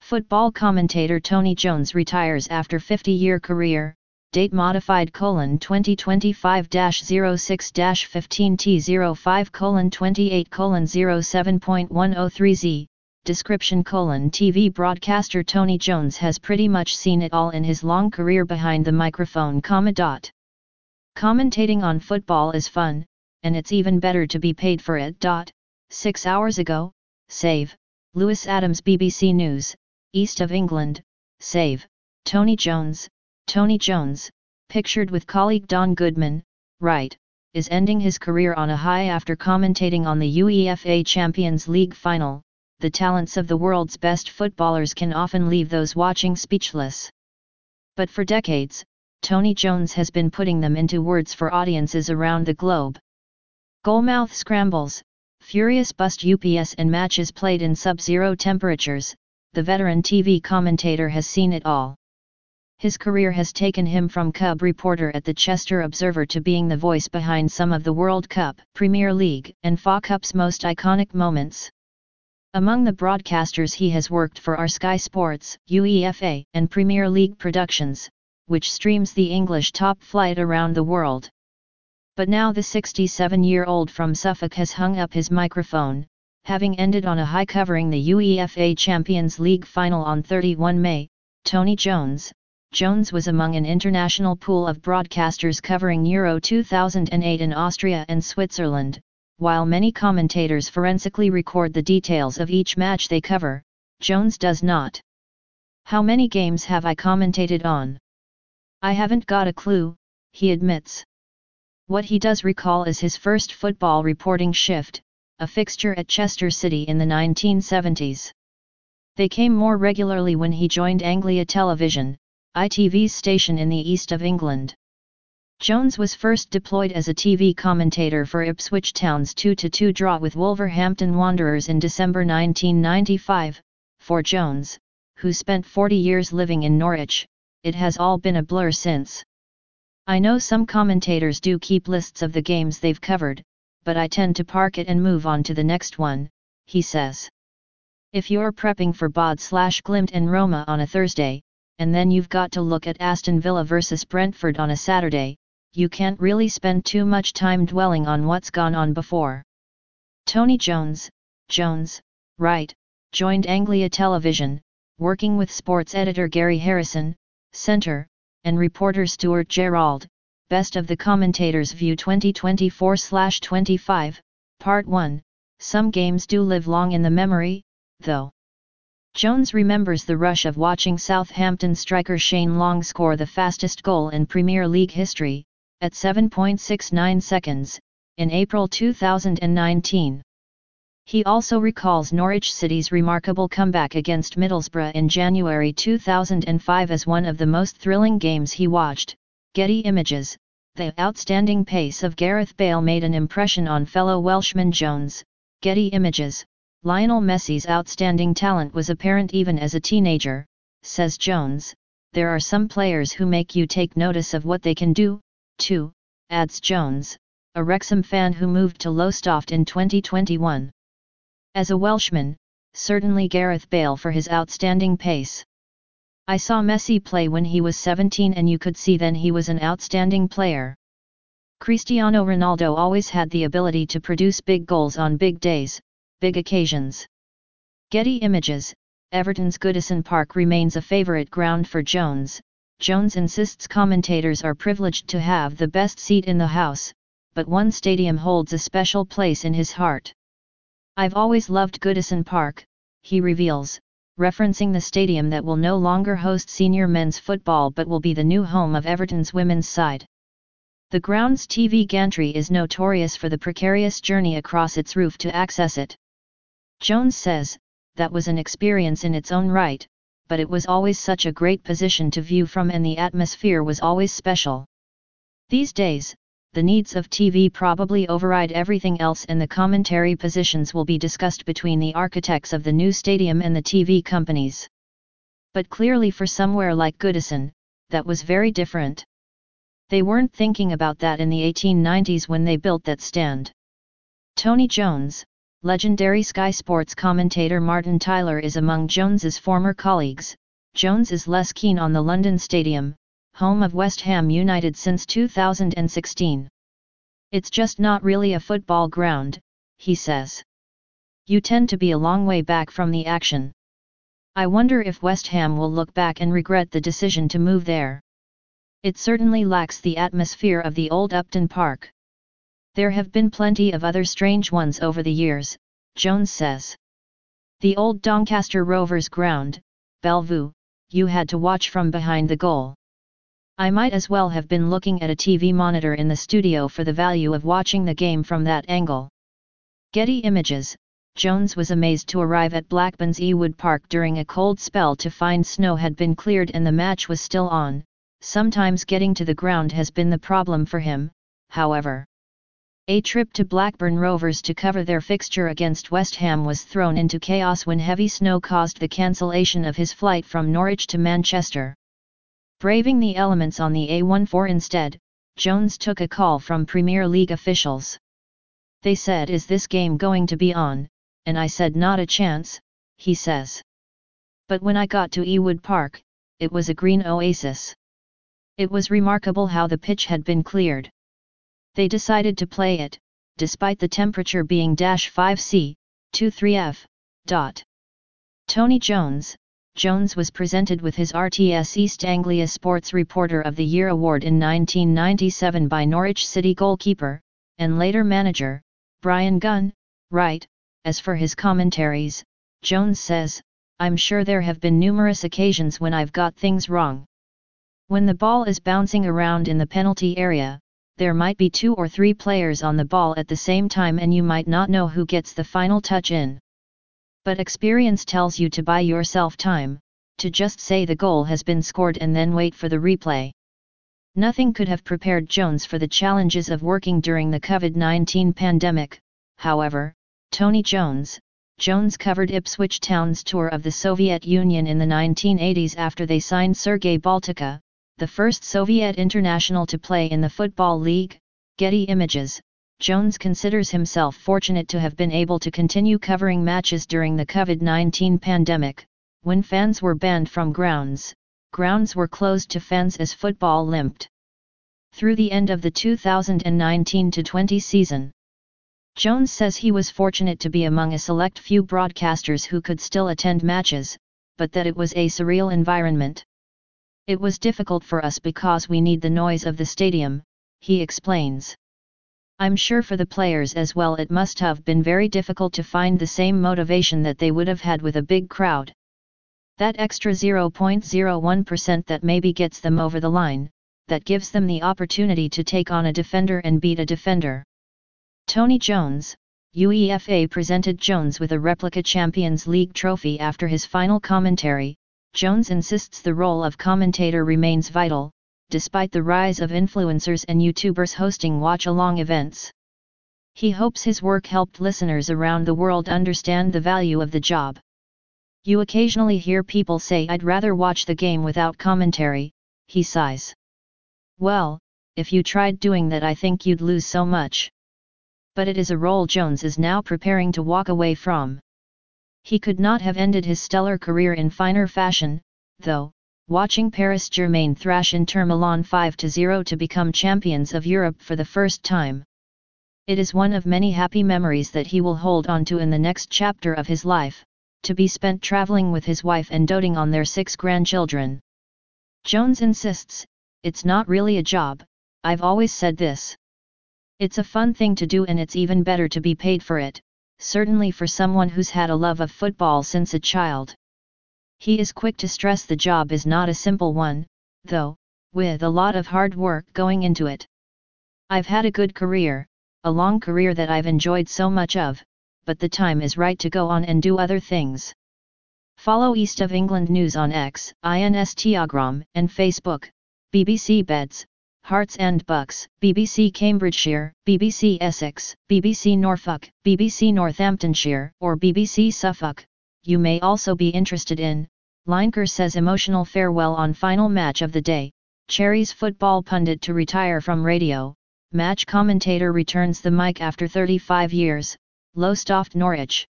Football commentator Tony Jones retires after 50-year career, date modified: 2025-06-15T05:28:07.103Z, description: TV broadcaster Tony Jones has pretty much seen it all in his long career behind the microphone, Commentating on football is fun, and it's even better to be paid for it. 6 hours ago, save, Lewis Adams, BBC News, East of England, save, Tony Jones, pictured with colleague Don Goodman, right, is ending his career on a high after commentating on the UEFA Champions League final. The talents of the world's best footballers can often leave those watching speechless. But for decades, Tony Jones has been putting them into words for audiences around the globe. Goalmouth scrambles, furious bust ups and matches played in sub-zero temperatures, the veteran TV commentator has seen it all. His career has taken him from cub reporter at the Chester Observer to being the voice behind some of the World Cup, Premier League, and FA Cup's most iconic moments. Among the broadcasters he has worked for are Sky Sports, UEFA, and Premier League Productions, which streams the English top flight around the world. But now the 67-year-old from Suffolk has hung up his microphone, having ended on a high covering the UEFA Champions League final on 31 May. Tony Jones was among an international pool of broadcasters covering Euro 2008 in Austria and Switzerland. While many commentators forensically record the details of each match they cover, Jones does not. How many games have I commentated on? I haven't got a clue, he admits. What he does recall is his first football reporting shift, a fixture at Chester City in the 1970s. They came more regularly when he joined Anglia Television, ITV's station in the east of England. Jones was first deployed as a TV commentator for Ipswich Town's 2-2 draw with Wolverhampton Wanderers in December 1995. For Jones, who spent 40 years living in Norwich, it has all been a blur since. I know some commentators do keep lists of the games they've covered, but I tend to park it and move on to the next one, he says. If you're prepping for Bod/Glimt and Roma on a Thursday, and then you've got to look at Aston Villa vs Brentford on a Saturday, you can't really spend too much time dwelling on what's gone on before. Tony Jones, right, joined Anglia Television, working with sports editor Gary Harrison, Centre, and reporter Stuart Gerald. Best of the Commentator's View 2024/25, Part 1. Some games do live long in the memory, though. Jones remembers the rush of watching Southampton striker Shane Long score the fastest goal in Premier League history, at 7.69 seconds, in April 2019. He also recalls Norwich City's remarkable comeback against Middlesbrough in January 2005 as one of the most thrilling games he watched. Getty Images. The outstanding pace of Gareth Bale made an impression on fellow Welshman Jones. Getty Images. Lionel Messi's outstanding talent was apparent even as a teenager, says Jones. There are some players who make you take notice of what they can do, too, adds Jones, a Wrexham fan who moved to Lowestoft in 2021. As a Welshman, certainly Gareth Bale for his outstanding pace. I saw Messi play when he was 17 and you could see then he was an outstanding player. Cristiano Ronaldo always had the ability to produce big goals on big days, big occasions. Getty Images. Everton's Goodison Park remains a favourite ground for Jones. Jones insists commentators are privileged to have the best seat in the house, but one stadium holds a special place in his heart. I've always loved Goodison Park, he reveals, referencing the stadium that will no longer host senior men's football but will be the new home of Everton's women's side. The ground's TV gantry is notorious for the precarious journey across its roof to access it. Jones says, that was an experience in its own right, but it was always such a great position to view from and the atmosphere was always special. These days, the needs of TV probably override everything else and the commentary positions will be discussed between the architects of the new stadium and the TV companies. But clearly for somewhere like Goodison, that was very different. They weren't thinking about that in the 1890s when they built that stand. Tony Jones, Legendary Sky Sports commentator Martin Tyler is among Jones's former colleagues. Jones is less keen on the London Stadium, home of West Ham United since 2016. "It's just not really a football ground," he says. "You tend to be a long way back from the action. I wonder if West Ham will look back and regret the decision to move there. It certainly lacks the atmosphere of the old Upton Park. There have been plenty of other strange ones over the years," Jones says. "The old Doncaster Rovers ground, Bellevue, you had to watch from behind the goal. I might as well have been looking at a TV monitor in the studio for the value of watching the game from that angle." Getty Images. Jones was amazed to arrive at Blackburn's Ewood Park during a cold spell to find snow had been cleared and the match was still on. Sometimes getting to the ground has been the problem for him, however. A trip to Blackburn Rovers to cover their fixture against West Ham was thrown into chaos when heavy snow caused the cancellation of his flight from Norwich to Manchester. Braving the elements on the A14 instead, Jones took a call from Premier League officials. "They said, 'Is this game going to be on?' and I said, 'Not a chance,'" he says. "But when I got to Ewood Park, it was a green oasis. It was remarkable how the pitch had been cleared. They decided to play it, despite the temperature being -5°C, 23°F. Tony Jones. Jones was presented with his RTS East Anglia Sports Reporter of the Year award in 1997 by Norwich City goalkeeper, and later manager, Brian Gunn, Wright. As for his commentaries, Jones says, "I'm sure there have been numerous occasions when I've got things wrong. When the ball is bouncing around in the penalty area, there might be 2 or 3 players on the ball at the same time and you might not know who gets the final touch in. But experience tells you to buy yourself time, to just say the goal has been scored and then wait for the replay." Nothing could have prepared Jones for the challenges of working during the COVID-19 pandemic, however. Tony Jones. Jones covered Ipswich Town's tour of the Soviet Union in the 1980s after they signed Sergei Baltika, the first Soviet international to play in the Football League. Getty Images. Jones considers himself fortunate to have been able to continue covering matches during the COVID-19 pandemic, when fans were banned from grounds. Grounds were closed to fans as football limped through the end of the 2019-20 season. Jones says he was fortunate to be among a select few broadcasters who could still attend matches, but that it was a surreal environment. "It was difficult for us because we need the noise of the stadium," he explains. "I'm sure for the players as well it must have been very difficult to find the same motivation that they would have had with a big crowd. That extra 0.01% that maybe gets them over the line, that gives them the opportunity to take on a defender and beat a defender." Tony Jones. UEFA presented Jones with a replica Champions League trophy after his final commentary. Jones insists the role of commentator remains vital, despite the rise of influencers and YouTubers hosting watch-along events. He hopes his work helped listeners around the world understand the value of the job. "You occasionally hear people say, 'I'd rather watch the game without commentary,'" he sighs. "Well, if you tried doing that I think you'd lose so much." But it is a role Jones is now preparing to walk away from. He could not have ended his stellar career in finer fashion, though, watching Paris Germain thrash Inter Milan 5-0 to become champions of Europe for the first time. It is one of many happy memories that he will hold on to in the next chapter of his life, to be spent traveling with his wife and doting on their 6 grandchildren. Jones insists, "It's not really a job, I've always said this. It's a fun thing to do and it's even better to be paid for it, certainly for someone who's had a love of football since a child." He is quick to stress the job is not a simple one, though, with a lot of hard work going into it. "I've had a good career, a long career that I've enjoyed so much of, but the time is right to go on and do other things." Follow East of England News on X, Instagram, and Facebook. BBC Beds, Hearts and Bucks, BBC Cambridgeshire, BBC Essex, BBC Norfolk, BBC Northamptonshire, or BBC Suffolk. You may also be interested in, Lineker says emotional farewell on final match of the day, Cherries football pundit to retire from radio, match commentator returns the mic after 35 years, Lowestoft Norwich.